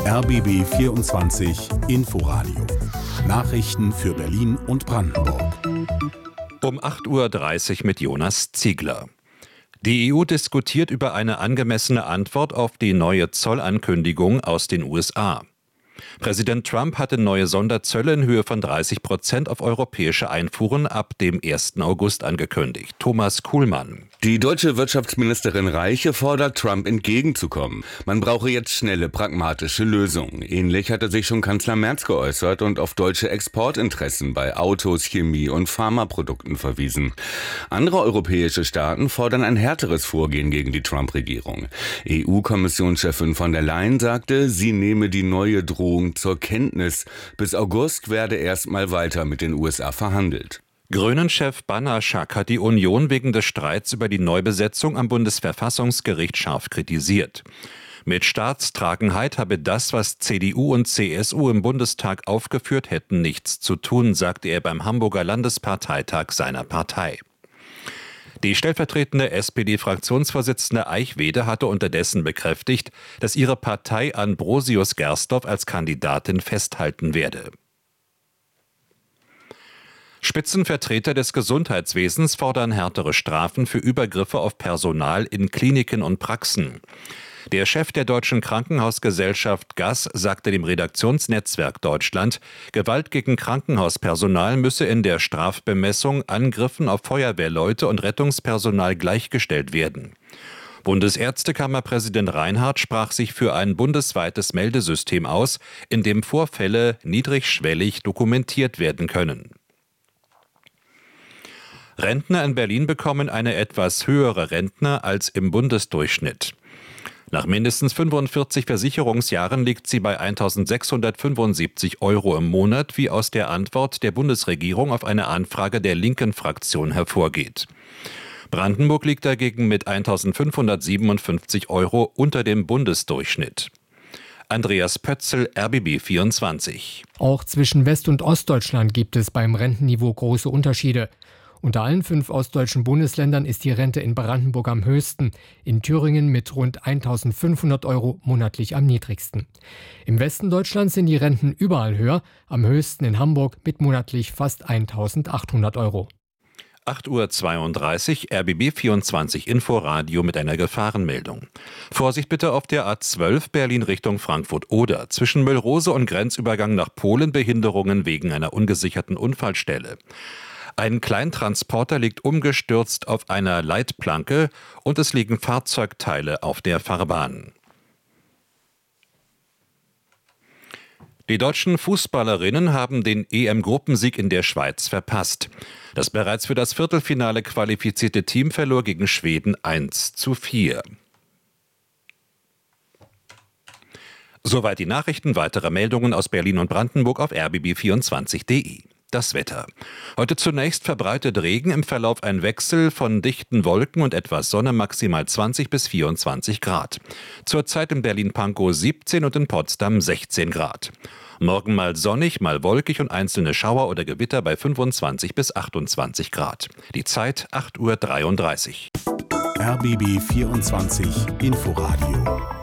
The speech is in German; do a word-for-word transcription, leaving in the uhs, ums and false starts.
R B B vierundzwanzig Inforadio. Nachrichten für Berlin und Brandenburg. Um acht Uhr dreißig mit Jonas Ziegler. Die E U diskutiert über eine angemessene Antwort auf die neue Zollankündigung aus den U S A. Präsident Trump hatte neue Sonderzölle in Höhe von dreißig Prozent auf europäische Einfuhren ab dem ersten August angekündigt. Thomas Kuhlmann. Die deutsche Wirtschaftsministerin Reiche fordert, Trump entgegenzukommen. Man brauche jetzt schnelle, pragmatische Lösungen. Ähnlich hatte sich schon Kanzler Merz geäußert und auf deutsche Exportinteressen bei Autos, Chemie- und Pharmaprodukten verwiesen. Andere europäische Staaten fordern ein härteres Vorgehen gegen die Trump-Regierung. E U-Kommissionschefin von der Leyen sagte, sie nehme die neue Drohung zur Kenntnis. Bis August werde erstmal weiter mit den U S A verhandelt. Grünen-Chef Banaschak hat die Union wegen des Streits über die Neubesetzung am Bundesverfassungsgericht scharf kritisiert. Mit Staatstragenheit habe das, was C D U und C S U im Bundestag aufgeführt hätten, nichts zu tun, sagte er beim Hamburger Landesparteitag seiner Partei. Die stellvertretende S P D-Fraktionsvorsitzende Eichwede hatte unterdessen bekräftigt, dass ihre Partei Ambrosius Gersdorf als Kandidatin festhalten werde. Spitzenvertreter des Gesundheitswesens fordern härtere Strafen für Übergriffe auf Personal in Kliniken und Praxen. Der Chef der Deutschen Krankenhausgesellschaft G A S sagte dem Redaktionsnetzwerk Deutschland, Gewalt gegen Krankenhauspersonal müsse in der Strafbemessung Angriffen auf Feuerwehrleute und Rettungspersonal gleichgestellt werden. Bundesärztekammerpräsident Reinhardt sprach sich für ein bundesweites Meldesystem aus, in dem Vorfälle niedrigschwellig dokumentiert werden können. Rentner in Berlin bekommen eine etwas höhere Rente als im Bundesdurchschnitt. Nach mindestens fünfundvierzig Versicherungsjahren liegt sie bei eintausendsechshundertfünfundsiebzig Euro im Monat, wie aus der Antwort der Bundesregierung auf eine Anfrage der linken Fraktion hervorgeht. Brandenburg liegt dagegen mit eintausendfünfhundertsiebenundfünfzig Euro unter dem Bundesdurchschnitt. Andreas Pötzl, R B B vierundzwanzig. Auch zwischen West- und Ostdeutschland gibt es beim Rentenniveau große Unterschiede. Unter allen fünf ostdeutschen Bundesländern ist die Rente in Brandenburg am höchsten, in Thüringen mit rund eintausendfünfhundert Euro monatlich am niedrigsten. Im Westen Deutschlands sind die Renten überall höher, am höchsten in Hamburg mit monatlich fast eintausendachthundert Euro. acht Uhr zweiunddreißig, R B B vierundzwanzig Inforadio mit einer Gefahrenmeldung. Vorsicht bitte auf der A zwölf Berlin Richtung Frankfurt-Oder. Zwischen Müllrose und Grenzübergang nach Polen Behinderungen wegen einer ungesicherten Unfallstelle. Ein Kleintransporter liegt umgestürzt auf einer Leitplanke und es liegen Fahrzeugteile auf der Fahrbahn. Die deutschen Fußballerinnen haben den E M-Gruppensieg in der Schweiz verpasst. Das bereits für das Viertelfinale qualifizierte Team verlor gegen Schweden eins zu vier. Soweit die Nachrichten. Weitere Meldungen aus Berlin und Brandenburg auf r b b vierundzwanzig punkt d e. Das Wetter. Heute zunächst verbreitet Regen, im Verlauf ein Wechsel von dichten Wolken und etwas Sonne, maximal zwanzig bis vierundzwanzig Grad. Zurzeit in Berlin-Pankow siebzehn und in Potsdam sechzehn Grad. Morgen mal sonnig, mal wolkig und einzelne Schauer oder Gewitter bei fünfundzwanzig bis achtundzwanzig Grad. Die Zeit acht Uhr dreiunddreißig. R B B vierundzwanzig Inforadio